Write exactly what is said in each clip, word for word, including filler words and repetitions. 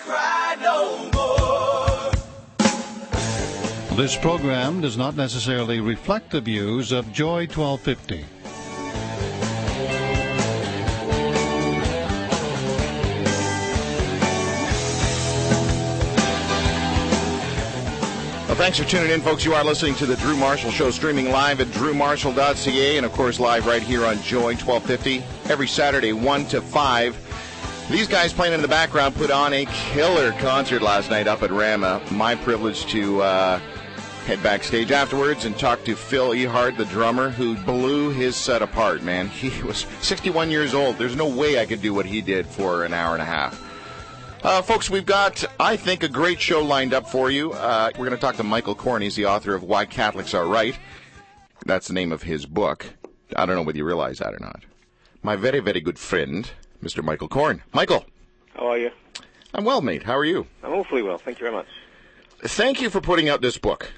cry no more. This program does not necessarily reflect the views of Joy twelve fifty. Well, thanks for tuning in, folks. You are listening to The Drew Marshall Show, streaming live at drew marshall dot c a and, of course, live right here on Joy twelve fifty every Saturday, one to five. These guys playing in the background put on a killer concert last night up at Rama. My privilege to uh, head backstage afterwards and talk to Phil Ehart, the drummer, who blew his set apart, man. He was sixty-one years old. There's no way I could do what he did for an hour and a half. Uh, folks, we've got, I think, a great show lined up for you. Uh, we're going to talk to Michael Korn. He's the author of Why Catholics Are Right. That's the name of his book. I don't know whether you realize that or not. My very, very good friend, Mister Michael Korn. Michael. How are you? I'm well, mate. How are you? I'm awfully well. Thank you very much. Thank you for putting out this book.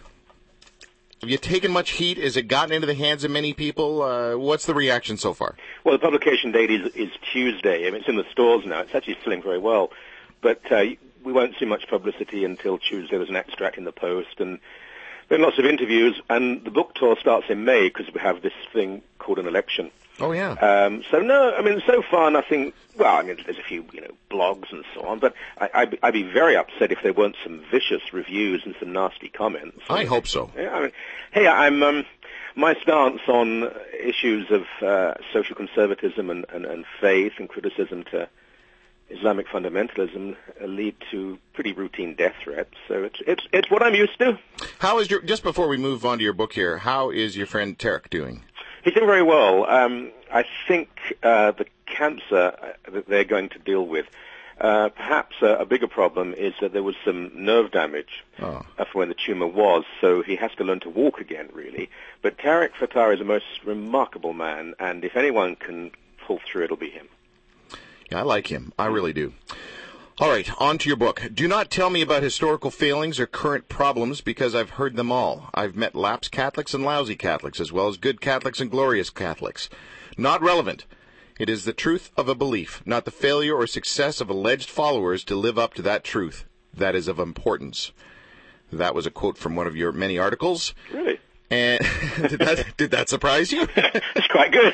Have you taken much heat? Has it gotten into the hands of many people? Uh, what's the reaction so far? Well, the publication date is, is Tuesday. I mean, it's in the stores now. It's actually selling very well. But uh, we won't see much publicity until Tuesday. There's an extract in the Post, and then lots of interviews. And the book tour starts in May because we have this thing called an election. Oh, yeah. Um, so, no, I mean, so far nothing. Well, I mean, there's a few, you know, blogs and so on. But I, I'd, I'd be very upset if there weren't some vicious reviews and some nasty comments. I hope so. Yeah, I mean, hey, I'm... Um, my stance on issues of uh, social conservatism and, and, and faith and criticism to Islamic fundamentalism uh, lead to pretty routine death threats. So it's it's it's what I'm used to. How is your, just before we move on to your book here, how is your friend Tarek doing? He's doing very well. Um, I think uh, the cancer that they're going to deal with, uh, perhaps uh, a bigger problem is that there was some nerve damage oh. uh, from when the tumor was, so he has to learn to walk again, really. But Tarek Fatah is a most remarkable man, and if anyone can pull through, it'll be him. Yeah, I like him. I really do. All right, on to your book. Do not tell me about historical failings or current problems, because I've heard them all. I've met lapsed Catholics and lousy Catholics, as well as good Catholics and glorious Catholics. Not relevant. It is the truth of a belief, not the failure or success of alleged followers to live up to that truth, that is of importance. That was a quote from one of your many articles. Really? And did that did that surprise you? It's quite good.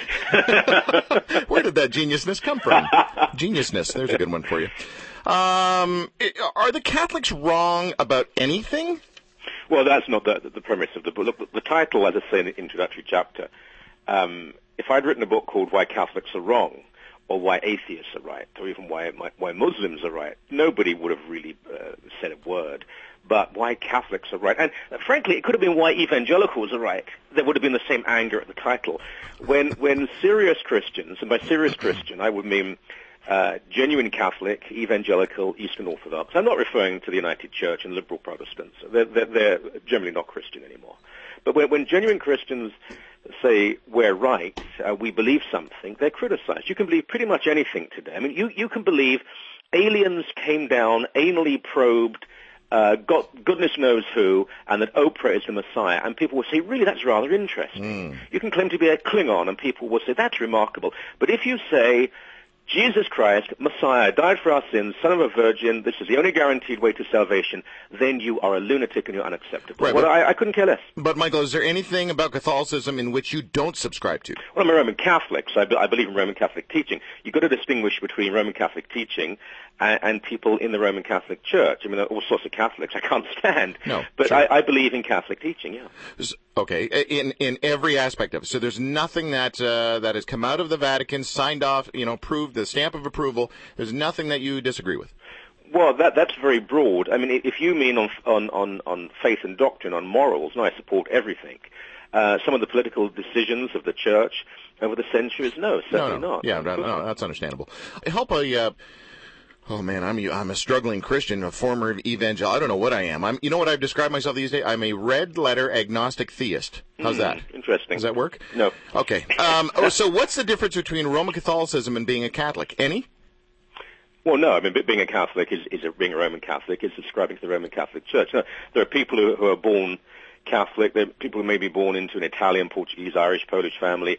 Where did that geniusness come from? Geniusness. There's a good one for you. Um, are the Catholics wrong about anything? Well, that's not the, the premise of the book. Look, the, the title, as I say in the introductory chapter, um, if I'd written a book called Why Catholics Are Wrong, or Why Atheists Are Right, or even Why, why Muslims Are Right, nobody would have really uh, said a word. But why Catholics are right. And uh, frankly, it could have been why evangelicals are right. There would have been the same anger at the title. When when serious Christians, and by serious Christian, I would mean uh, genuine Catholic, evangelical, Eastern Orthodox. I'm not referring to the United Church and liberal Protestants. They're, they're, they're generally not Christian anymore. But when, when genuine Christians say we're right, uh, we believe something, they're criticized. You can believe pretty much anything today. I mean, you, you can believe aliens came down, anally probed, Uh, God, goodness knows who, and that Oprah is the Messiah, and people will say, really, that's rather interesting. Mm. You can claim to be a Klingon, and people will say, that's remarkable. But if you say, Jesus Christ, Messiah, died for our sins, son of a virgin, this is the only guaranteed way to salvation, then you are a lunatic and you're unacceptable. Right, well, but, I, I couldn't care less. But, Michael, is there anything about Catholicism in which you don't subscribe to? Well, I'm a Roman Catholic, so I, be, I believe in Roman Catholic teaching. You've got to distinguish between Roman Catholic teaching and, and people in the Roman Catholic Church. I mean, there are all sorts of Catholics I can't stand. No, but sure. I, I believe in Catholic teaching, yeah. Okay, in in every aspect of it. So there's nothing that uh, that has come out of the Vatican, signed off, you know, approved, the stamp of approval. There's nothing that you disagree with. Well, that that's very broad. I mean, if you mean on on on, on faith and doctrine, on morals, no, I support everything. Uh, some of the political decisions of the Church over the centuries, no, certainly no, no. not. Yeah, no, no, that's understandable. Help a. Uh, Oh man, I'm I'm a struggling Christian, a former evangel. I don't know what I am. I'm. You know what I've described myself these days? I'm a red letter agnostic theist. How's mm, that? Interesting. Does that work? No. Okay. Um, oh, so what's the difference between Roman Catholicism and being a Catholic? Any? Well, no. I mean, being a Catholic is, is a, being a Roman Catholic is subscribing to the Roman Catholic Church. Now, there are people who, who are born Catholic. There are people who may be born into an Italian, Portuguese, Irish, Polish family.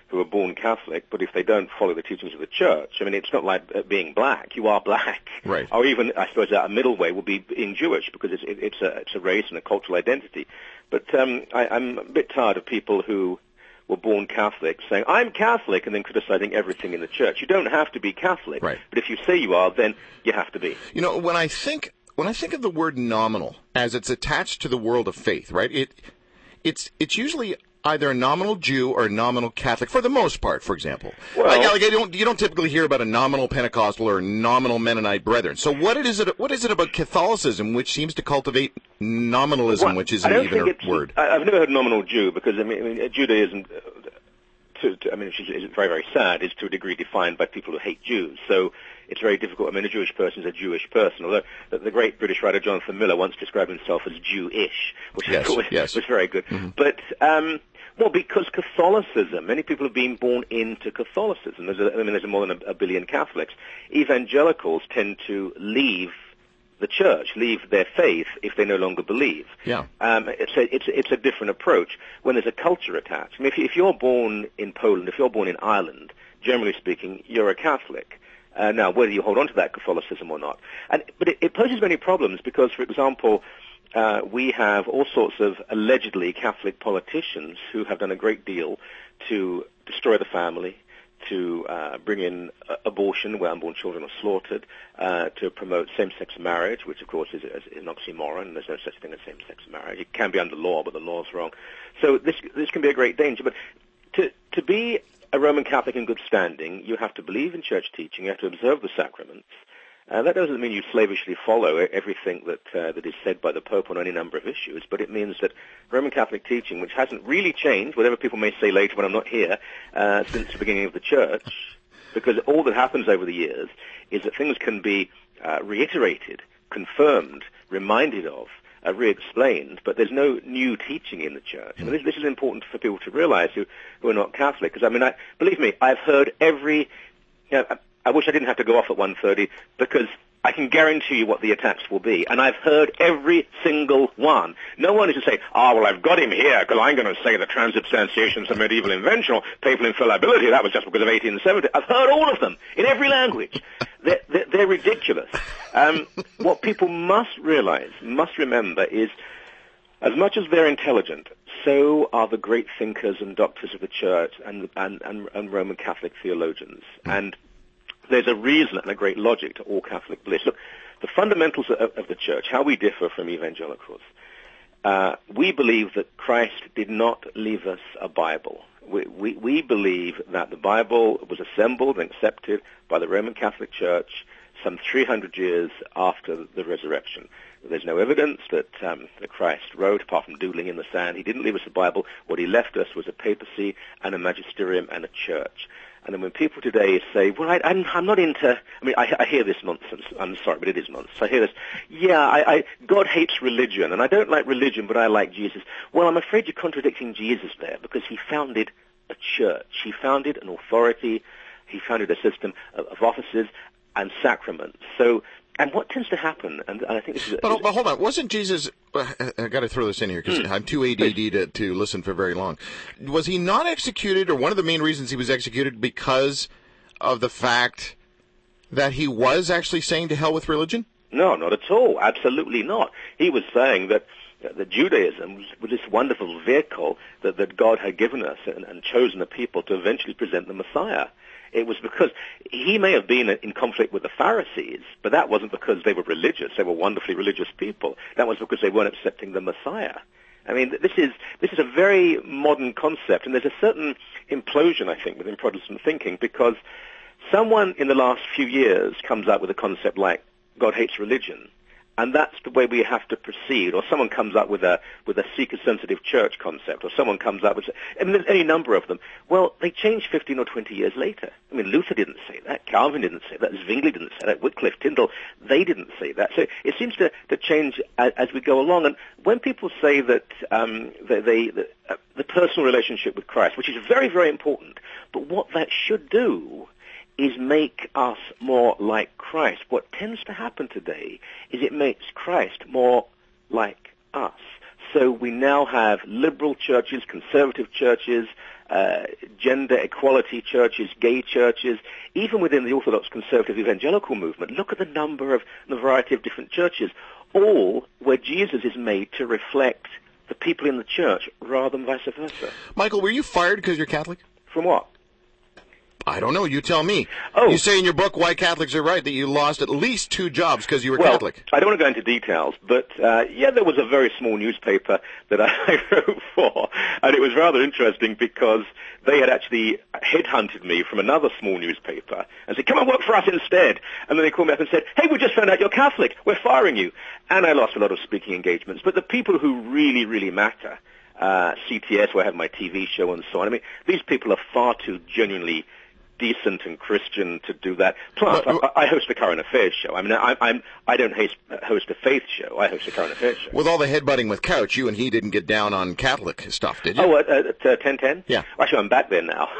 who are born Catholic, but if they don't follow the teachings of the Church, I mean, it's not like uh, being black. You are black. Right. Or even, I suppose, a middle way would be being Jewish, because it's, it, it's, a, it's a race and a cultural identity. But um, I, I'm a bit tired of people who were born Catholic saying, I'm Catholic, and then criticizing everything in the Church. You don't have to be Catholic. Right. But if you say you are, then you have to be. You know, when I think when I think of the word nominal as it's attached to the world of faith, right? It it's it's usually either a nominal Jew or a nominal Catholic, for the most part, for example. Well, like, like I don't, you don't typically hear about a nominal Pentecostal or a nominal Mennonite brethren. So what it is it? What is it about Catholicism which seems to cultivate nominalism, well, which isn't I don't even think a it's, word? I, I've never heard nominal Jew, because I mean, I mean Judaism, uh, to, to, I mean, which is, is very, very sad, is to a degree defined by people who hate Jews. So it's very difficult. I mean, a Jewish person is a Jewish person. Although the, the great British writer Jonathan Miller once described himself as Jewish, which yes, I thought was, yes. was very good. Mm-hmm. But um, well, because Catholicism, many people have been born into Catholicism. There's a, I mean, there's more than a, a billion Catholics. Evangelicals tend to leave the church, leave their faith if they no longer believe. Yeah. Um, it's a it's it's a different approach when there's a culture attached. I mean, if, if you're born in Poland, if you're born in Ireland, generally speaking, you're a Catholic. Uh, now, whether you hold on to that Catholicism or not, and but it, it poses many problems because, for example, uh, we have all sorts of allegedly Catholic politicians who have done a great deal to destroy the family, to uh, bring in uh, abortion where unborn children are slaughtered, uh, to promote same-sex marriage, which of course is, is, is an oxymoron. There's no such thing as same-sex marriage. It can be under law, but the law's wrong. So this this can be a great danger. But to to be a Roman Catholic in good standing, you have to believe in church teaching, you have to observe the sacraments. Uh, that doesn't mean you slavishly follow everything that uh, that is said by the Pope on any number of issues, but it means that Roman Catholic teaching, which hasn't really changed, whatever people may say later when I'm not here, uh, since the beginning of the Church, because all that happens over the years is that things can be uh, reiterated, confirmed, reminded of, uh, re-explained, but there's no new teaching in the Church. And this, this is important for people to realize who, who are not Catholic, because, I mean, I, believe me, I've heard every... You know, I wish I didn't have to go off at one thirty, because I can guarantee you what the attacks will be. And I've heard every single one. No one is to say, ah, oh, well, I've got him here because I'm going to say that transubstantiation is a medieval invention or papal infallibility. That was just because of eighteen seventy. I've heard all of them in every language. They're, they're, they're ridiculous. Um, what people must realize, must remember is, as much as they're intelligent, so are the great thinkers and doctors of the Church and, and, and, and Roman Catholic theologians. And there's a reason and a great logic to all Catholic bliss. Look, the fundamentals of, of the Church, how we differ from evangelicals. Uh, we believe that Christ did not leave us a Bible. We, we, we believe that the Bible was assembled and accepted by the Roman Catholic Church some three hundred years after the resurrection. There's no evidence that, um, that Christ wrote, apart from doodling in the sand. He didn't leave us a Bible. What he left us was a papacy and a magisterium and a church. And then when people today say, well, I, I'm, I'm not into, I mean, I, I hear this nonsense. I'm sorry, but it is nonsense. I hear this, yeah, I, I, God hates religion, and I don't like religion, but I like Jesus. Well, I'm afraid you're contradicting Jesus there, because he founded a church. He founded an authority. He founded a system of, of offices and sacraments. So, and what tends to happen, and, and I think this is... But, but hold on, wasn't Jesus... I got to throw this in here because mm. I'm too A D D to, to listen for very long. Was he not executed, or one of the main reasons he was executed, because of the fact that he was actually saying to hell with religion? No, not at all. Absolutely not. He was saying that that Judaism was, was this wonderful vehicle that, that God had given us and, and chosen a people to eventually present the Messiah. It was because he may have been in conflict with the Pharisees, but that wasn't because they were religious. They were wonderfully religious people. That was because they weren't accepting the Messiah. I mean, this is this is a very modern concept, and there's a certain implosion, I think, within Protestant thinking, because someone in the last few years comes up with a concept like God hates religion, and that's the way we have to proceed. Or someone comes up with a with a seeker-sensitive church concept, or someone comes up with, I mean, there's any number of them. Well, they changed fifteen or twenty years later. I mean, Luther didn't say that, Calvin didn't say that, Zwingli didn't say that, Wycliffe, Tyndale, they didn't say that. So it seems to, to change as, as we go along. And when people say that um, they, they the, uh, the personal relationship with Christ, which is very, very important, but what that should do is make us more like Christ. What tends to happen today is it makes Christ more like us. So we now have liberal churches, conservative churches, uh, gender equality churches, gay churches, even within the Orthodox conservative evangelical movement. Look at the number of the variety of different churches, all where Jesus is made to reflect the people in the church rather than vice versa. Michael, were you fired because you're Catholic? From what? I don't know. You tell me. Oh. You say in your book, Why Catholics Are Right, that you lost at least two jobs because you were well, Catholic. I don't want to go into details, but uh, yeah, there was a very small newspaper that I wrote for, and it was rather interesting because they had actually headhunted me from another small newspaper and said, come and work for us instead. And then they called me up and said, hey, we just found out you're Catholic. We're firing you. And I lost a lot of speaking engagements. But the people who really, really matter, uh, C T S, where I have my T V show and so on, I mean, these people are far too genuinely decent and Christian to do that. Plus, but, I, I host a current affairs show. I mean, I, I'm, I don't host, host a faith show. I host a current affairs show. With all the headbutting with Couch, you and he didn't get down on Catholic stuff, did you? Oh, at, at uh, ten ten? Yeah. Actually, I'm back there now.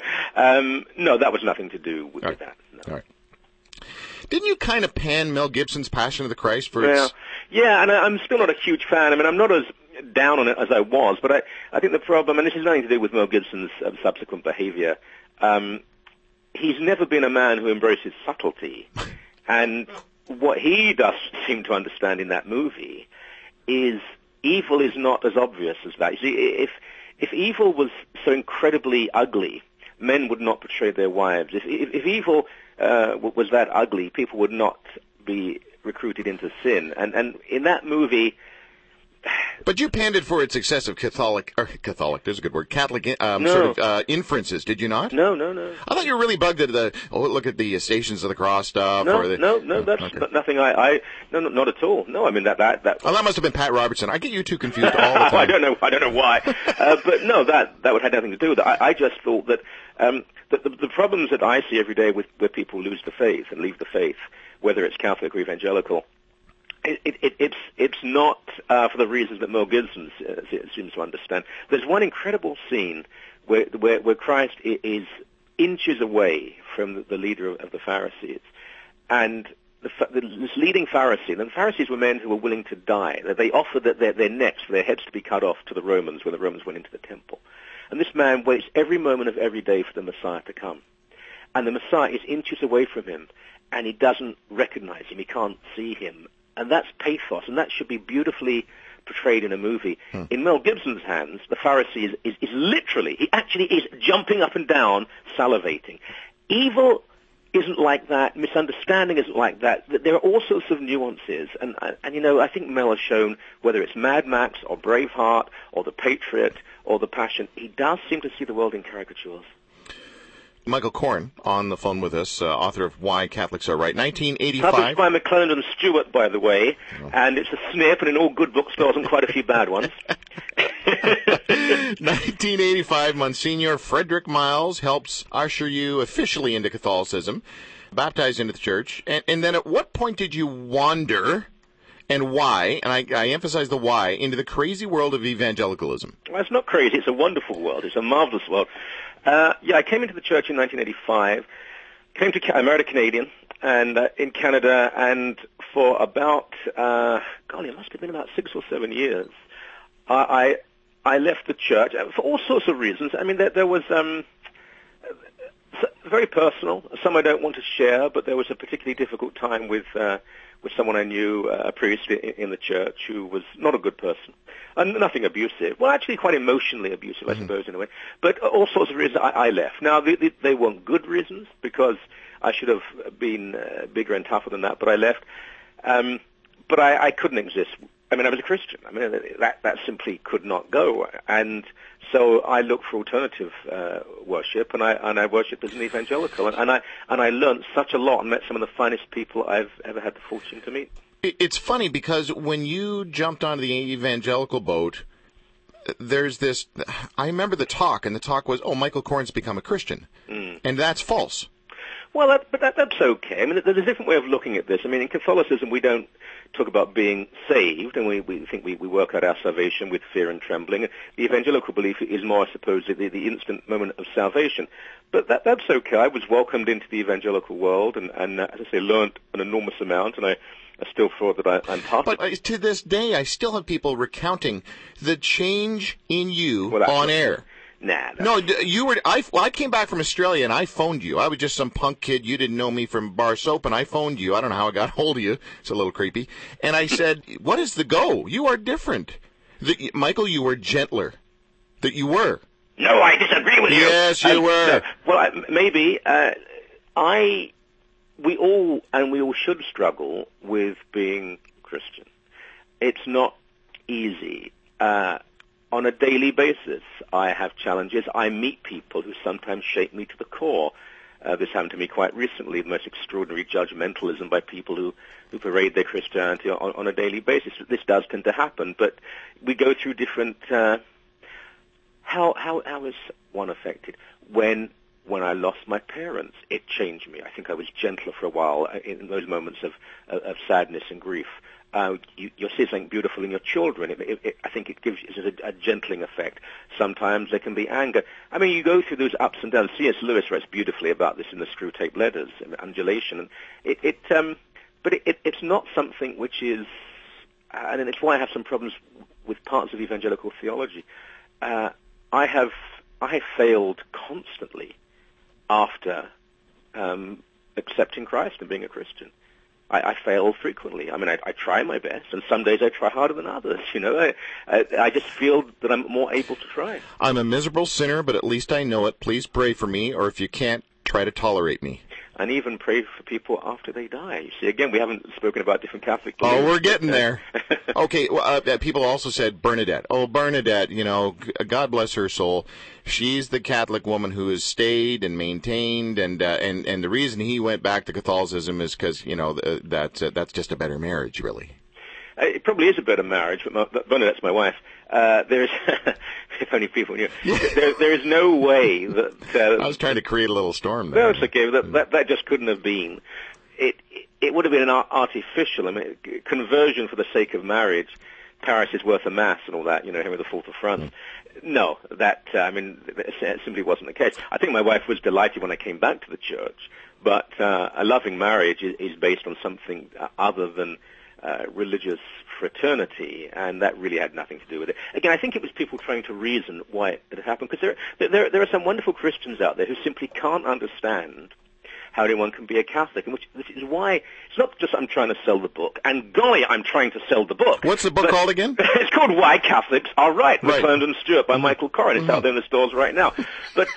um, no, that was nothing to do with, all with right. that. No. All right. Didn't you kind of pan Mel Gibson's Passion of the Christ for Yeah, its... yeah, and I, I'm still not a huge fan. I mean, I'm not as down on it as I was, but I, I think the problem, and this has nothing to do with Mel Gibson's uh, subsequent behavior, um, he's never been a man who embraces subtlety. And what he does seem to understand in that movie is evil is not as obvious as that. You see, if, if evil was so incredibly ugly, men would not portray their wives. If, if, if evil uh, was that ugly, people would not be recruited into sin. And, and in that movie... But you panned it for its excessive Catholic, or Catholic, there's a good word, Catholic um, No. sort of uh, inferences, did you not? No, no, no. I thought you were really bugged at the, oh, look at the Stations of the Cross stuff. No, or the, no, no, oh, that's okay. n- nothing I, I, no, no, not at all. No, I mean, that, that, that. Oh, that must have been Pat Robertson. I get you two confused all the time. I don't know, I don't know why. uh, but no, that, that would have nothing to do with it. I, I just thought that, um, that the, the problems that I see every day with, where people lose the faith and leave the faith, whether it's Catholic or evangelical, It, it, it, it's it's not uh, for the reasons that Mel Gibson uh, seems to understand. There's one incredible scene where where, where Christ is inches away from the, the leader of the Pharisees, and the, the, this leading Pharisee. And the Pharisees were men who were willing to die. They offered their, their necks, their heads, to be cut off to the Romans when the Romans went into the temple. And this man waits every moment of every day for the Messiah to come, and the Messiah is inches away from him, and he doesn't recognize him. He can't see him. And that's pathos, and that should be beautifully portrayed in a movie. Hmm. In Mel Gibson's hands, the Pharisee is, is, is literally, he actually is jumping up and down, salivating. Evil isn't like that. Misunderstanding isn't like that. There are all sorts of nuances. And, and you know, I think Mel has shown, whether it's Mad Max or Braveheart or The Patriot or The Passion, he does seem to see the world in caricatures. Michael Korn on the phone with us, uh, author of Why Catholics Are Right, nineteen eighty-five. Published by McClelland and Stewart, by the way, oh. and it's a snip, and in all good bookstores and quite a few bad ones. nineteen eighty-five, Monsignor Frederick Miles helps usher you officially into Catholicism, baptized into the church, and, and then at what point did you wander, and why, and I, I emphasize the why, into the crazy world of evangelicalism? Well, it's not crazy. It's a wonderful world. It's a marvelous world. Uh, yeah, I came into the church in nineteen eighty-five, came to, I married a Canadian, and uh, in Canada, and for about, uh, golly, it must have been about six or seven years, I, I, I left the church for all sorts of reasons. I mean, there, there was, um, very personal, some I don't want to share, but there was a particularly difficult time with, uh, with someone I knew, uh, a priest in, in the church who was not a good person. And nothing abusive. Well, actually quite emotionally abusive, I mm-hmm. suppose, in a way. But all sorts of reasons I, I left. Now, they, they, they weren't good reasons, because I should have been uh, bigger and tougher than that, but I left. Um, but I, I couldn't exist. I mean, I was a Christian. I mean, that, that simply could not go. And so I looked for alternative uh, worship, and I and I worshipped as an evangelical. And, and I and I learned such a lot and met some of the finest people I've ever had the fortune to meet. It's funny because when you jumped onto the evangelical boat, there's this, I remember the talk, and the talk was, oh, Michael Korn's become a Christian. Mm. And that's false. Well, that, but that, that's okay. I mean, there's a different way of looking at this. I mean, in Catholicism, we don't talk about being saved, and we, we think we, we work out our salvation with fear and trembling. The evangelical belief is more, I suppose, the, the instant moment of salvation. But that, that's okay. I was welcomed into the evangelical world, and, and uh, as I say, learned an enormous amount, and I I still feel that I, I'm part but of it. But to this day, I still have people recounting the change in you well, on air. nah. No, d- you were. I, well, I came back from Australia and I phoned you. I was just some punk kid. You didn't know me from bar soap, and I phoned you. I don't know how I got hold of you. It's a little creepy. And I said, "What is the go? You are different, the, Michael. You were gentler. That you were." No, I disagree with you. Yes, you Um, were. no, well, I, maybe uh, I. We all and we all should struggle with being Christian. It's not easy. Uh, on a daily basis, I have challenges. I meet people who sometimes shake me to the core. Uh, this happened to me quite recently, the most extraordinary judgmentalism by people who, who parade their Christianity on, on a daily basis. This does tend to happen, but we go through different... Uh, how, how, how is one affected? When... When I lost my parents, it changed me. I think I was gentler for a while in those moments of, of, of sadness and grief. Uh, you, you'll see something beautiful in your children. It, it, it, I think it gives you a, a gentling effect. Sometimes there can be anger. I mean, you go through those ups and downs. C S. Lewis writes beautifully about this in the Screw Tape Letters, undulation. And it, it, um, but it, it, it's not something which is, uh, and it's why I have some problems with parts of evangelical theology. Uh, I have, I have failed constantly after um, accepting Christ and being a Christian. I, I fail frequently. I mean, I, I try my best, and some days I try harder than others, you know. I, I, I just feel that I'm more able to try. I'm a miserable sinner, but at least I know it. Please pray for me, or if you can't, try to tolerate me. And even pray for people after they die. You see, again, we haven't spoken about different Catholic beliefs. Oh, we're getting there. Okay, well, uh, people also said Bernadette. Oh, Bernadette, you know, God bless her soul. She's the Catholic woman who has stayed and maintained, and uh, and and the reason he went back to Catholicism is because, you know, uh, that's uh, that's just a better marriage, really. Uh, it probably is a better marriage, but, my, but Bernadette's my wife. Uh, there's, if only people knew, there, there is no way that... Uh, I was trying to create a little storm there. No, it's okay. That, that, that just couldn't have been. It, it would have been an artificial, I mean, conversion for the sake of marriage. Paris is worth a mass and all that, you know, Henry the Fourth of France. Mm. No, that, uh, I mean, it simply wasn't the case. I think my wife was delighted when I came back to the church, but uh, a loving marriage is, is based on something other than uh, religious fraternity, and that really had nothing to do with it. Again, I think it was people trying to reason why it had happened, because there, there, there are some wonderful Christians out there who simply can't understand how anyone can be a Catholic, and which this is why it's not just I'm trying to sell the book, and golly, I'm trying to sell the book. What's the book called again? It's called Why Catholics Are Right, right. with Clarendon Stewart by Mm-hmm. Michael Corrin. It's Mm-hmm. out there in the stores right now. But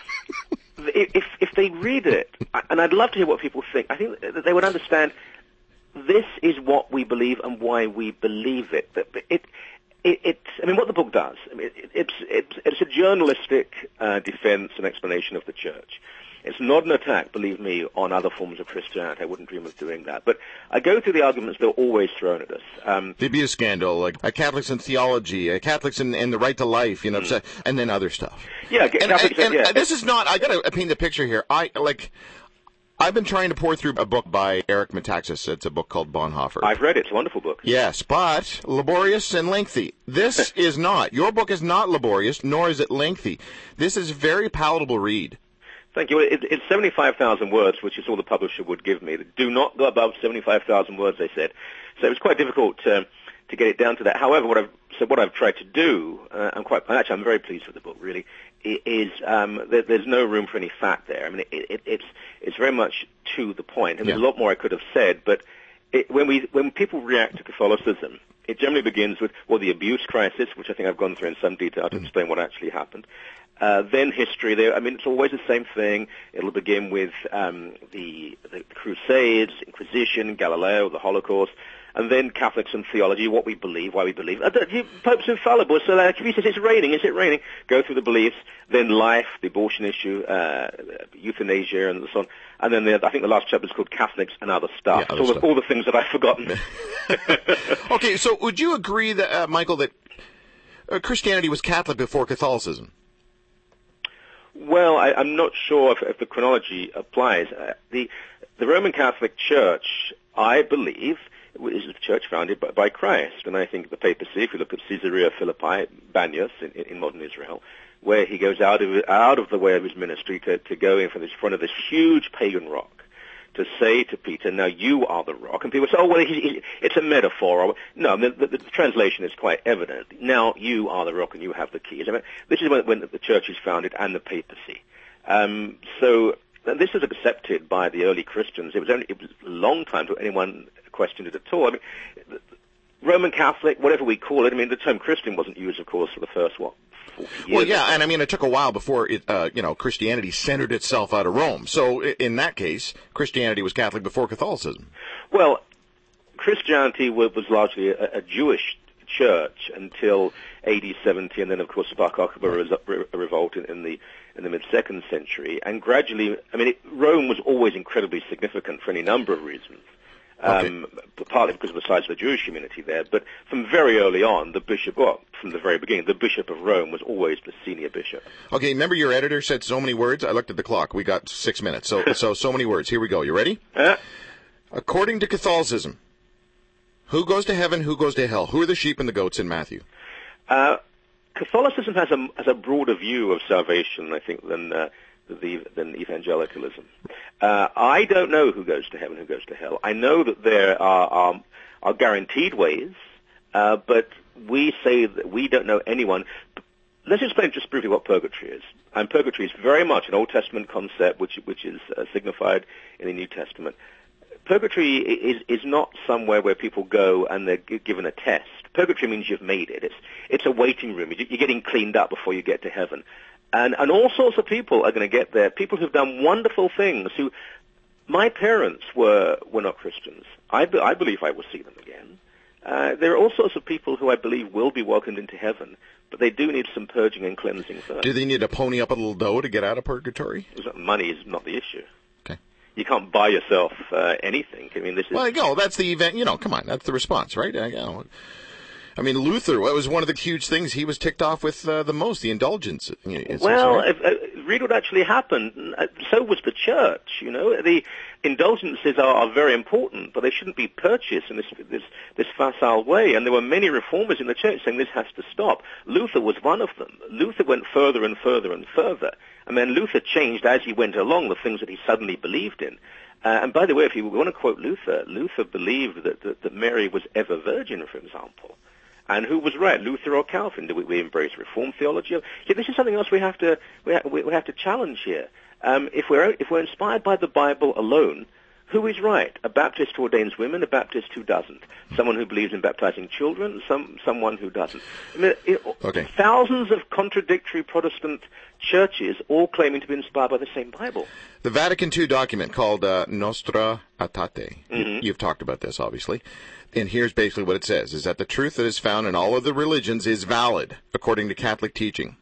if if they read it, and I'd love to hear what people think, I think that they would understand this is what we believe and why we believe it. That it, it, it, I mean, what the book does, I mean, it, it's, it's, it's a journalistic uh, defense and explanation of the church. It's not an attack, believe me, on other forms of Christianity. I wouldn't dream of doing that. But I go through the arguments that are always thrown at us. Um, the abuse scandal, like uh, Catholics in theology, uh, Catholics in, in the right to life, you know, mm. and then other stuff. Yeah, and, Catholics, and, and yeah. this is not, I got to paint the picture here. I, like... I've been trying to pour through a book by Eric Metaxas. It's a book called Bonhoeffer. I've read it. It's a wonderful book. Yes, but laborious and lengthy. This is not. Your book is not laborious, nor is it lengthy. This is a very palatable read. Thank you. It, it's seventy-five thousand words, which is all the publisher would give me. Do not go above seventy-five thousand words, they said. So it was quite difficult to, to get it down to that. However, what I've, so what I've tried to do, uh, I'm quite, actually I'm very pleased with the book, really, is um, there, there's no room for any fat there. I mean, it, it, it's it's very much to the point, and yeah. there's a lot more I could have said. But it, when we when people react to Catholicism, it generally begins with well, the abuse crisis, which I think I've gone through in some detail to mm. explain what actually happened. Uh, then history. There, I mean, it's always the same thing. It'll begin with um, the, the Crusades, Inquisition, Galileo, the Holocaust. And then Catholics and theology, what we believe, why we believe. Uh, the Pope's infallible, so like, if he says it's raining, is it raining? Go through the beliefs. Then life, the abortion issue, uh, euthanasia, and so on. And then the, I think the last chapter is called Catholics and Other Stuff. Yeah, other all, stuff. The, all the things that I've forgotten. Okay, so would you agree, that uh, Michael, that uh, Christianity was Catholic before Catholicism? Well, I, I'm not sure if, if the chronology applies. Uh, the, the Roman Catholic Church, I believe, is a church founded by, by Christ. And I think the papacy, if you look at Caesarea Philippi, Banyas in, in modern Israel, where he goes out of out of the way of his ministry to, to go in from the front of this huge pagan rock, to to say to Peter, now you are the rock. And people say, oh, well, he, he, it's a metaphor. Or, no, the, the, the translation is quite evident. Now you are the rock and you have the keys. I mean, this is when, when the church is founded and the papacy. Um, so this was accepted by the early Christians. It was only it was a long time till anyone questioned it at all. I mean, Roman Catholic, whatever we call it, I mean, the term Christian wasn't used, of course, for the first, what, Well, yeah, and I mean, it took a while before it, uh, you know, Christianity centered itself out of Rome. So in that case, Christianity was Catholic before Catholicism. Well, Christianity was, was largely a, a Jewish church until A D seventy, and then, of course, the Bar Kokhba re- revolt in, in the in the mid-second century. And gradually, I mean, it, Rome was always incredibly significant for any number of reasons. Um, okay. Partly because of the size of the Jewish community there, but from very early on, the bishop, well, from the very beginning, the Bishop of Rome was always the senior bishop. Okay, remember your editor said so many words? I looked at the clock. We got six minutes. So, so, so many words. Here we go. You ready? Uh, According to Catholicism, who goes to heaven, who goes to hell? Who are the sheep and the goats in Matthew? Uh, Catholicism has a, has a broader view of salvation, I think, than... Uh, The, than evangelicalism. Uh, I don't know who goes to heaven, who goes to hell. I know that there are are, are guaranteed ways, uh, but we say that we don't know anyone. Let's explain just briefly what purgatory is. And purgatory is very much an Old Testament concept, which which is uh, signified in the New Testament. Purgatory is is not somewhere where people go and they're g- given a test. Purgatory means you've made it. It's it's a waiting room. You're getting cleaned up before you get to heaven. And, and all sorts of people are going to get there. People who've done wonderful things. Who, my parents were were not Christians. I, be, I believe I will see them again. Uh, there are all sorts of people who I believe will be welcomed into heaven, but they do need some purging and cleansing first. Do they need to pony up a little dough to get out of purgatory? Money is not the issue. Okay. You can't buy yourself uh, anything. I mean, this is. Well, no, that's the event. You know, come on, that's the response, right? I, you know, I mean, Luther, what was one of the huge things he was ticked off with uh, the most, the indulgence. Well, right? if, uh, read what actually happened. So was the church, you know. The indulgences are, are very important, but they shouldn't be purchased in this, this, this facile way. And there were many reformers in the church saying this has to stop. Luther was one of them. Luther went further and further and further. I mean, Luther changed as he went along the things that he suddenly believed in. Uh, and by the way, if you want to quote Luther, Luther believed that, that, that Mary was ever virgin, for example. And who was right, Luther or Calvin? Do we, we embrace Reformed theology? Yeah, this is something else we have to we, ha- we have to challenge here. Um, if we're if we're inspired by the Bible alone, who is right? A Baptist who ordains women, a Baptist who doesn't. Someone who believes in baptizing children, some someone who doesn't. I mean, it, okay. Thousands of contradictory Protestant churches, all claiming to be inspired by the same Bible. The Vatican Two document called uh, Nostra Aetate. Mm-hmm. You've talked about this, obviously. And here's basically what it says, is that the truth that is found in all of the religions is valid, according to Catholic teaching.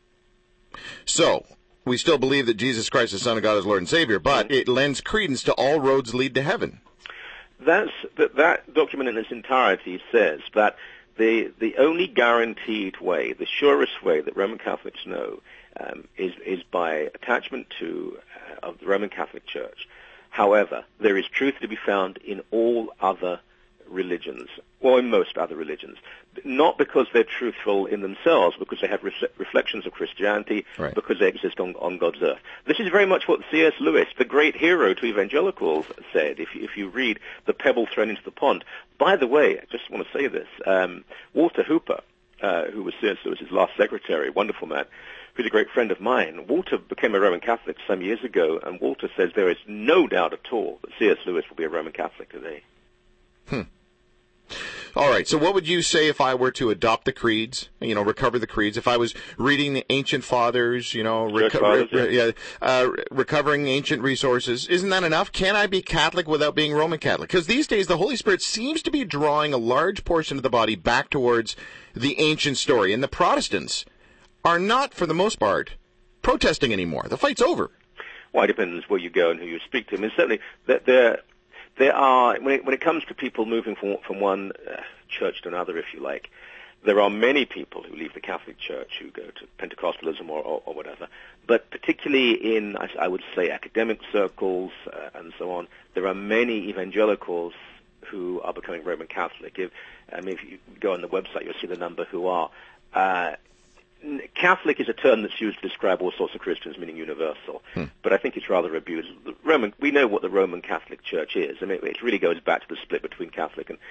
So, we still believe that Jesus Christ, the Son of God, is Lord and Savior, but mm-hmm. it lends credence to all roads lead to heaven. That's, that, that document in its entirety says that the, the only guaranteed way, the surest way that Roman Catholics know, um, is, is by attachment to uh, of the Roman Catholic Church. However, there is truth to be found in all other religions, or in most other religions, not because they're truthful in themselves, because they have refle- reflections of Christianity, right. because they exist on, on God's earth. This is very much what C S Lewis, the great hero to evangelicals, said, if you, if you read The Pebble Thrown into the Pond. By the way, I just want to say this, um, Walter Hooper, uh, who was C S Lewis's last secretary, wonderful man, who's a great friend of mine, Walter became a Roman Catholic some years ago, and Walter says there is no doubt at all that C S Lewis will be a Roman Catholic today. Hmm. All right, so what would you say if I were to adopt the creeds, you know, recover the creeds, if I was reading the ancient fathers, you know, reco- fathers, re- yeah. yeah, uh, recovering ancient resources, isn't that enough? Can I be Catholic without being Roman Catholic? Because these days the Holy Spirit seems to be drawing a large portion of the body back towards the ancient story, and the Protestants are not, for the most part, protesting anymore. The fight's over. Well, it depends where you go and who you speak to. I mean, certainly there, there are, when it, when it comes to people moving from, from one uh, church to another, if you like, there are many people who leave the Catholic Church who go to Pentecostalism or, or, or whatever. But particularly in, I, I would say, academic circles uh, and so on, there are many evangelicals who are becoming Roman Catholic. If, I mean, if you go on the website, you'll see the number who are. Uh, Catholic is a term that's used to describe all sorts of Christians, meaning universal. Hmm. But I think it's rather abused. The Roman, we know what the Roman Catholic Church is. I mean, it really goes back to the split between Catholic and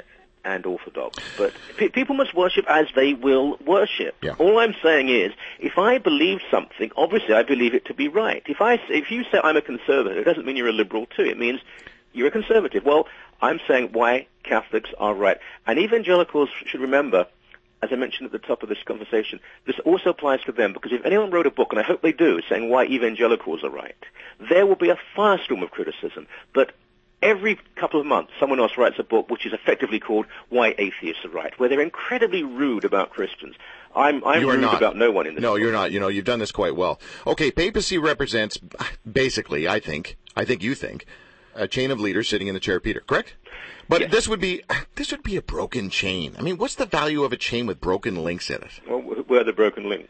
and Orthodox. But pe- people must worship as they will worship. Yeah. All I'm saying is, if I believe something, obviously I believe it to be right. If I, if you say I'm a conservative, it doesn't mean you're a liberal too. It means you're a conservative. Well, I'm saying why Catholics are right. And evangelicals should remember, as I mentioned at the top of this conversation, this also applies to them, because if anyone wrote a book, and I hope they do, saying why evangelicals are right, there will be a firestorm of criticism. But every couple of months, someone else writes a book which is effectively called Why Atheists Are Right, where they're incredibly rude about Christians. I'm, I'm rude not. about no one in this No, book. you're not. You know, you've done this quite well. Okay, papacy represents, basically, I think, I think you think, a chain of leaders sitting in the chair of Peter, correct? But yes. this would be this would be a broken chain. I mean, what's the value of a chain with broken links in it? Well, where are the broken links?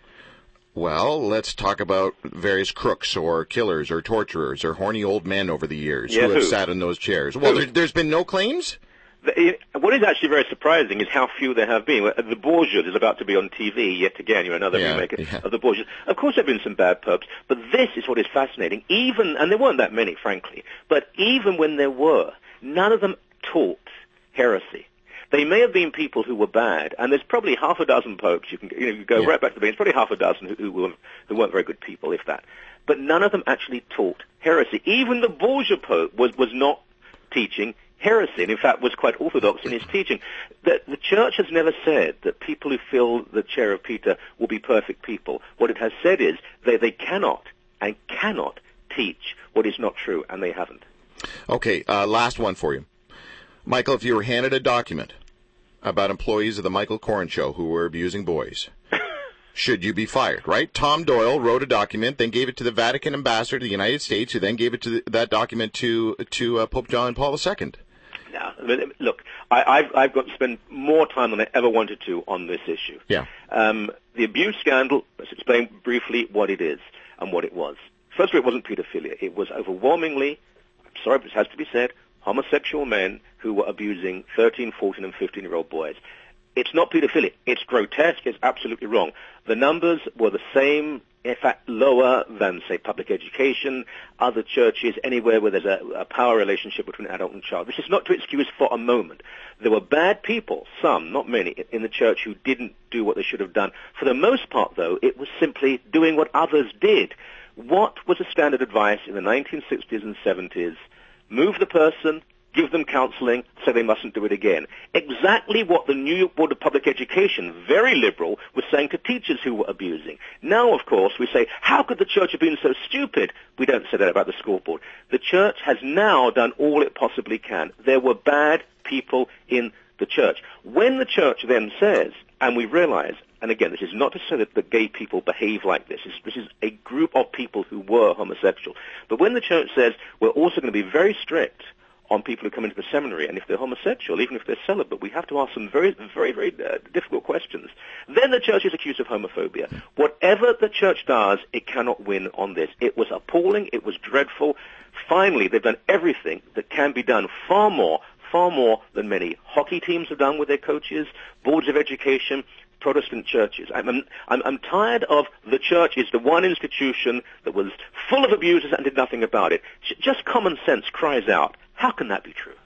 Well, let's talk about various crooks or killers or torturers or horny old men over the years yeah, who have who? sat in those chairs. Well, there, there's been no claims? The, what is actually very surprising is how few there have been. The Borgias is about to be on T V yet again. You're another yeah, remake yeah. of the Borgias. Of course, there have been some bad popes, but this is what is fascinating. Even, and there weren't that many, frankly, but even when there were, none of them taught heresy. They may have been people who were bad, and there's probably half a dozen popes. You can you know you go yeah. right back to the beginning. It's probably half a dozen who, who, weren't, who weren't very good people, if that. But none of them actually taught heresy. Even the Borgia Pope was was not teaching heresy, and in fact was quite orthodox in his teaching. The, the Church has never said that people who fill the chair of Peter will be perfect people. What it has said is that they cannot and cannot teach what is not true, and they haven't. Okay, uh, last one for you. Michael, if you were handed a document about employees of the Michael Koren Show who were abusing boys, should you be fired, right? Tom Doyle wrote a document, then gave it to the Vatican ambassador to the United States, who then gave it to the, that document to to uh, Pope John Paul the Second. Now, look, I, I've, I've got to spend more time than I ever wanted to on this issue. Yeah. Um, the abuse scandal, let's explain briefly what it is and what it was. First of all, it wasn't pedophilia. It was overwhelmingly, I'm sorry, but it has to be said, homosexual men who were abusing thirteen, fourteen, and fifteen-year-old boys. It's not pedophilia. It's grotesque. It's absolutely wrong. The numbers were the same, in fact, lower than, say, public education, other churches, anywhere where there's a, a power relationship between adult and child. This is not to excuse for a moment. There were bad people, some, not many, in the church who didn't do what they should have done. For the most part, though, it was simply doing what others did. What was the standard advice in the nineteen sixties and seventies? Move the person, give them counseling, so they mustn't do it again. Exactly what the New York Board of Public Education, very liberal, was saying to teachers who were abusing. Now, of course, we say, how could the church have been so stupid? We don't say that about the school board. The church has now done all it possibly can. There were bad people in the church. When the church then says, and we realize, and again, this is not to say that the gay people behave like this. This is, this is a group of people who were homosexual. But when the church says, we're also going to be very strict on people who come into the seminary, and if they're homosexual, even if they're celibate, we have to ask them very, very, very uh, difficult questions. Then the church is accused of homophobia. Whatever the church does, it cannot win on this. It was appalling. It was dreadful. Finally, they've done everything that can be done, far more, far more than many hockey teams have done with their coaches, boards of education, Protestant churches. I'm, I'm, I'm tired of the church is the one institution that was full of abusers and did nothing about it. Just common sense cries out, how can that be true?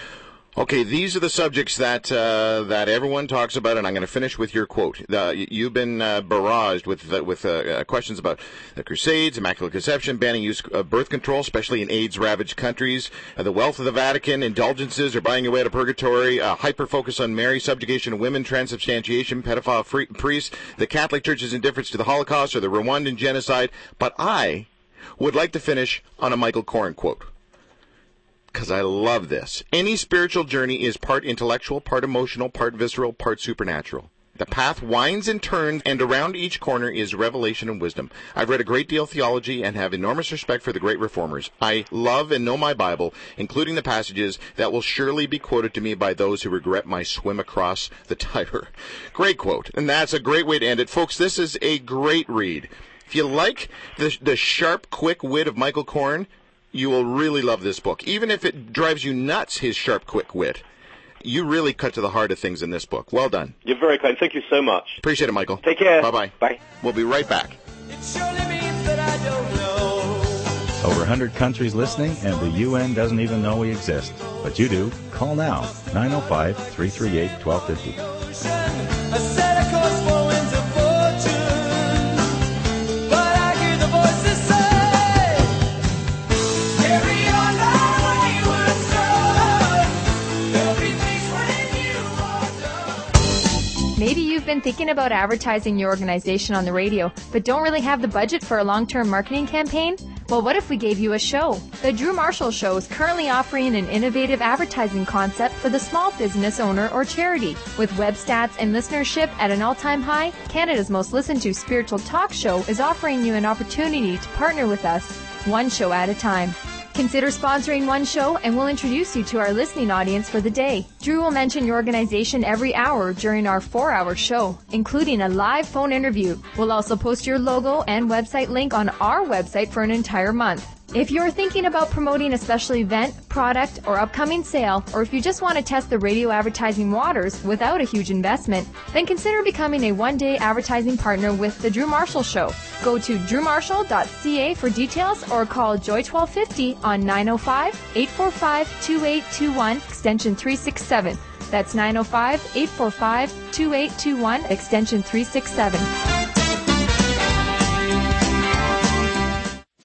Okay, these are the subjects that uh, that everyone talks about, and I'm going to finish with your quote. Uh, you've been uh, barraged with uh, with uh, questions about the Crusades, Immaculate Conception, banning use of birth control, especially in AIDS-ravaged countries, uh, the wealth of the Vatican, indulgences or buying your way to purgatory, uh, hyper-focus on Mary, subjugation of women, transubstantiation, pedophile free- priests, the Catholic Church's indifference to the Holocaust or the Rwandan genocide. But I would like to finish on a Michael Koren quote, because I love this. Any spiritual journey is part intellectual, part emotional, part visceral, part supernatural. The path winds and turns, and around each corner is revelation and wisdom. I've read a great deal of theology and have enormous respect for the great reformers. I love and know my Bible, including the passages that will surely be quoted to me by those who regret my swim across the Tiber. Great quote, and that's a great way to end it. Folks, this is a great read. If you like the, the sharp, quick wit of Michael Koren, you will really love this book. Even if it drives you nuts, his sharp, quick wit, You really cut to the heart of things in this book. Well done. You're very kind. Thank you so much. Appreciate it, Michael. Take care. Bye-bye. Bye. We'll be right back. It surely means that I don't know. Over one hundred countries listening, and the U N doesn't even know we exist. But you do. Call now, nine oh five, three three eight, one two five oh. I set a course for winds of fortune, but I hear the voices say, carry on thy wayward son, there'll be peace when you are done. Maybe you've been thinking about advertising your organization on the radio, but don't really have the budget for a long-term marketing campaign? Well, what if we gave you a show? The Drew Marshall Show is currently offering an innovative advertising concept for the small business owner or charity. With web stats and listenership at an all-time high, Canada's most listened to spiritual talk show is offering you an opportunity to partner with us, one show at a time. Consider sponsoring one show and we'll introduce you to our listening audience for the day. Drew will mention your organization every hour during our four-hour show, including a live phone interview. We'll also post your logo and website link on our website for an entire month. If you're thinking about promoting a special event, product, or upcoming sale, or if you just want to test the radio advertising waters without a huge investment, then consider becoming a one-day advertising partner with The Drew Marshall Show. Go to drew marshall dot c a for details or call Joy twelve fifty on nine oh five, eight four five, two eight two one, extension three six seven. That's nine oh five, eight four five, two eight two one, extension three six seven.